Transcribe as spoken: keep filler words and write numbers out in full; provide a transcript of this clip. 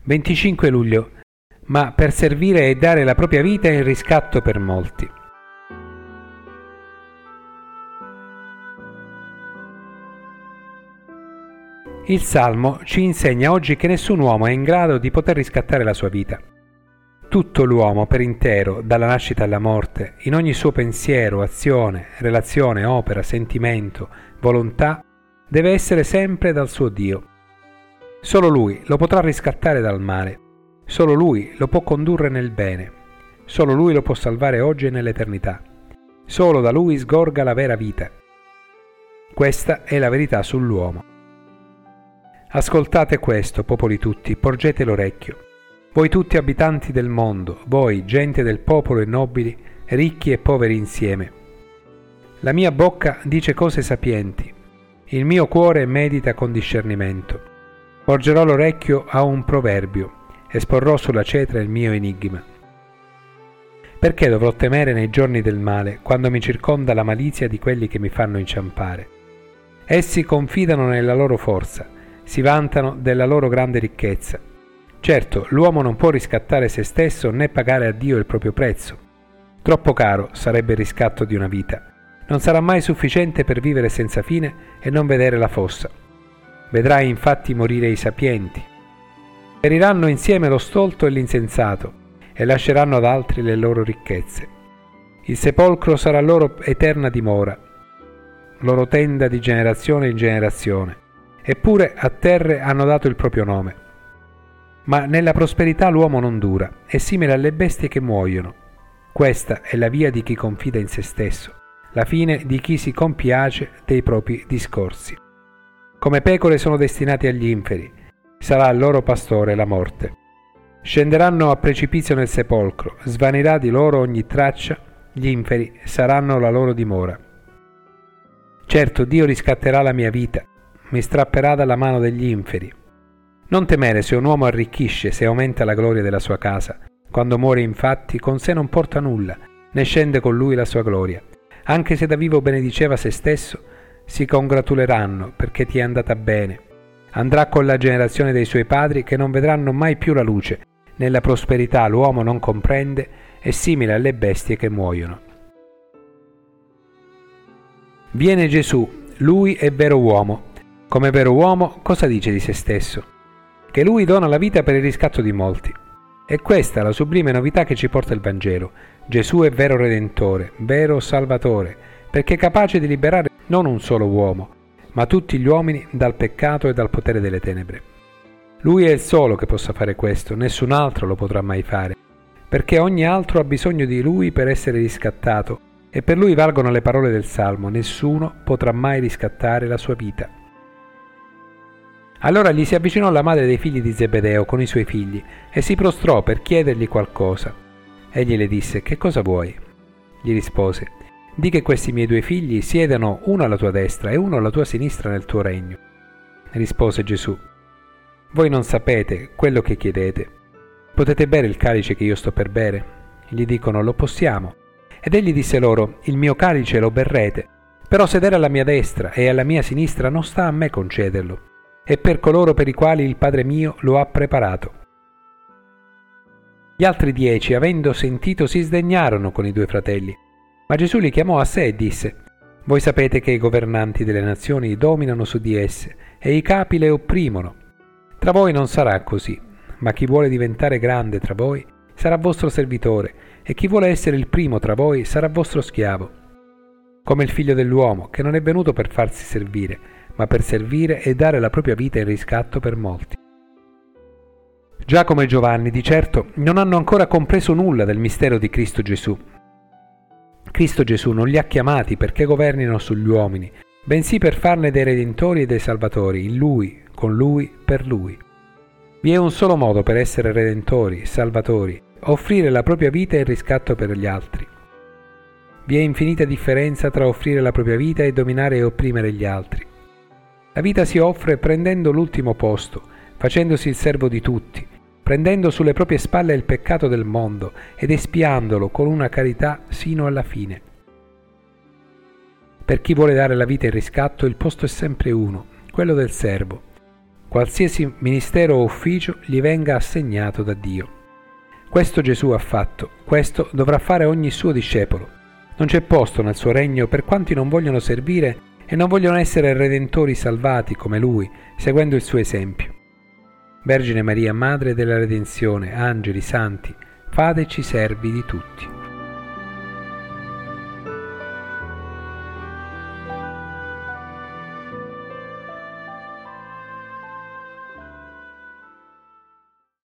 venticinque luglio. Ma per servire e dare la propria vita in riscatto per molti. Il Salmo ci insegna oggi che nessun uomo è in grado di poter riscattare la sua vita. Tutto l'uomo per intero, dalla nascita alla morte, in ogni suo pensiero, azione, relazione, opera, sentimento, volontà, deve essere sempre dal suo Dio. Solo Lui lo potrà riscattare dal male. Solo Lui lo può condurre nel bene. Solo Lui lo può salvare oggi e nell'eternità. Solo da Lui sgorga la vera vita. Questa è la verità sull'uomo. Ascoltate questo, popoli tutti, porgete l'orecchio. Voi tutti abitanti del mondo, voi, gente del popolo e nobili, ricchi e poveri insieme. La mia bocca dice cose sapienti. Il mio cuore medita con discernimento. Porgerò l'orecchio a un proverbio. Esporrò sulla cetra il mio enigma. Perché dovrò temere nei giorni del male, quando mi circonda la malizia di quelli che mi fanno inciampare? Essi confidano nella loro forza, si vantano della loro grande ricchezza. Certo, l'uomo non può riscattare se stesso né pagare a Dio il proprio prezzo. Troppo caro sarebbe il riscatto di una vita. Non sarà mai sufficiente per vivere senza fine e non vedere la fossa. Vedrai infatti morire i sapienti. Periranno insieme lo stolto e l'insensato e lasceranno ad altri le loro ricchezze. Il sepolcro sarà loro eterna dimora, loro tenda di generazione in generazione. Eppure a terre hanno dato il proprio nome. Ma nella prosperità l'uomo non dura, è simile alle bestie che muoiono. Questa è la via di chi confida in se stesso, la fine di chi si compiace dei propri discorsi. Come pecore sono destinati agli inferi, sarà il loro pastore la morte. Scenderanno a precipizio nel sepolcro, svanirà di loro ogni traccia, gli inferi saranno la loro dimora. Certo, Dio riscatterà la mia vita, mi strapperà dalla mano degli inferi. Non temere se un uomo arricchisce, se aumenta la gloria della sua casa. Quando muore infatti con sé non porta nulla, né scende con lui la sua gloria. Anche se da vivo benediceva se stesso, si congratuleranno perché ti è andata bene. Andrà con la generazione dei suoi padri che non vedranno mai più la luce. Nella prosperità l'uomo non comprende, è simile alle bestie che muoiono. Viene Gesù, lui è vero uomo. Come vero uomo, cosa dice di se stesso? Che lui dona la vita per il riscatto di molti. È questa la sublime novità che ci porta il Vangelo. Gesù è vero Redentore, vero Salvatore, perché è capace di liberare non un solo uomo, ma tutti gli uomini dal peccato e dal potere delle tenebre. Lui è il solo che possa fare questo, nessun altro lo potrà mai fare, perché ogni altro ha bisogno di lui per essere riscattato, e per lui valgono le parole del Salmo: nessuno potrà mai riscattare la sua vita. Allora gli si avvicinò la madre dei figli di Zebedeo con i suoi figli e si prostrò per chiedergli qualcosa. Egli le disse: che cosa vuoi? Gli rispose: di che questi miei due figli siedano uno alla tua destra e uno alla tua sinistra nel tuo regno. Rispose Gesù: voi non sapete quello che chiedete. Potete bere il calice che io sto per bere? Gli dicono: lo possiamo. Ed egli disse loro: il mio calice lo berrete, però sedere alla mia destra e alla mia sinistra non sta a me concederlo, è per coloro per i quali il Padre mio lo ha preparato. Gli altri dieci, avendo sentito, si sdegnarono con i due fratelli. Ma Gesù li chiamò a sé e disse: voi sapete che i governanti delle nazioni dominano su di esse e i capi le opprimono. Tra voi non sarà così, ma chi vuole diventare grande tra voi sarà vostro servitore, e chi vuole essere il primo tra voi sarà vostro schiavo. Come il figlio dell'uomo, che non è venuto per farsi servire, ma per servire e dare la propria vita in riscatto per molti. Giacomo e Giovanni, di certo, non hanno ancora compreso nulla del mistero di Cristo Gesù. Cristo Gesù non li ha chiamati perché governino sugli uomini, bensì per farne dei redentori e dei salvatori, in Lui, con Lui, per Lui. Vi è un solo modo per essere redentori, salvatori: offrire la propria vita in riscatto per gli altri. Vi è infinita differenza tra offrire la propria vita e dominare e opprimere gli altri. La vita si offre prendendo l'ultimo posto, facendosi il servo di tutti, prendendo sulle proprie spalle il peccato del mondo ed espiandolo con una carità sino alla fine. Per chi vuole dare la vita in riscatto il posto è sempre uno, quello del servo. qualsiasi ministero o ufficio gli venga assegnato da Dio. Questo Gesù ha fatto, questo dovrà fare ogni suo discepolo. Non c'è posto nel suo regno per quanti non vogliono servire e non vogliono essere redentori salvati come Lui, seguendo il suo esempio. Vergine Maria, Madre della Redenzione, angeli, santi, fateci servi di tutti.